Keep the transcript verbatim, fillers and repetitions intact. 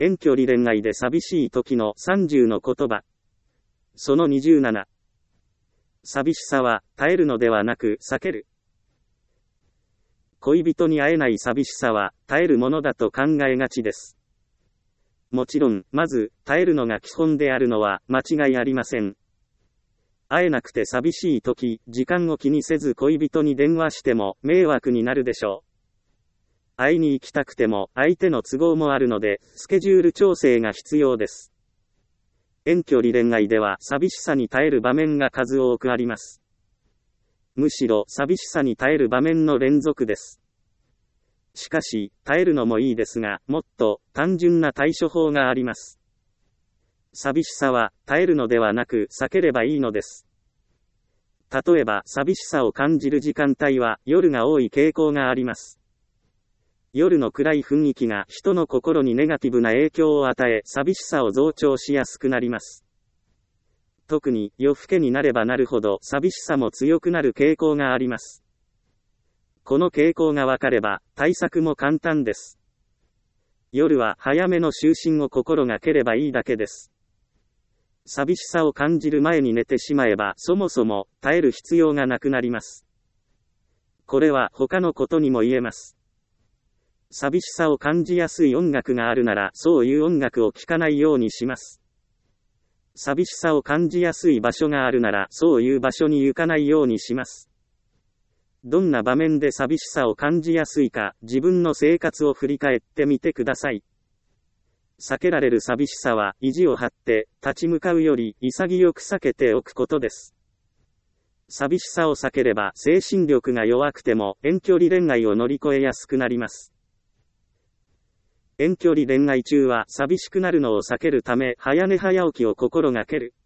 遠距離恋愛で寂しい時のさんじゅうの言葉。そのにじゅうなな。寂しさは耐えるのではなく避ける。恋人に会えない寂しさは耐えるものだと考えがちです。もちろん、まず耐えるのが基本であるのは間違いありません。会えなくて寂しい時、時間を気にせず恋人に電話しても迷惑になるでしょう。会いに行きたくても相手の都合もあるので、スケジュール調整が必要です。遠距離恋愛では寂しさに耐える場面が数多くあります。むしろ寂しさに耐える場面の連続です。しかし、耐えるのもいいですが、もっと単純な対処法があります。寂しさは耐えるのではなく避ければいいのです。例えば、寂しさを感じる時間帯は夜が多い傾向があります。夜の暗い雰囲気が人の心にネガティブな影響を与え、寂しさを増長しやすくなります。特に夜更けになればなるほど寂しさも強くなる傾向があります。この傾向がわかれば対策も簡単です。夜は早めの就寝を心がければいいだけです。寂しさを感じる前に寝てしまえばそもそも耐える必要がなくなります。これは他のことにも言えます。寂しさを感じやすい音楽があるならそういう音楽を聴かないようにします。寂しさを感じやすい場所があるならそういう場所に行かないようにします。どんな場面で寂しさを感じやすいか自分の生活を振り返ってみてください。避けられる寂しさは意地を張って立ち向かうより潔く避けておくことです。寂しさを避ければ精神力が弱くても遠距離恋愛を乗り越えやすくなります。遠距離恋愛中は寂しくなるのを避けるため早寝早起きを心がける。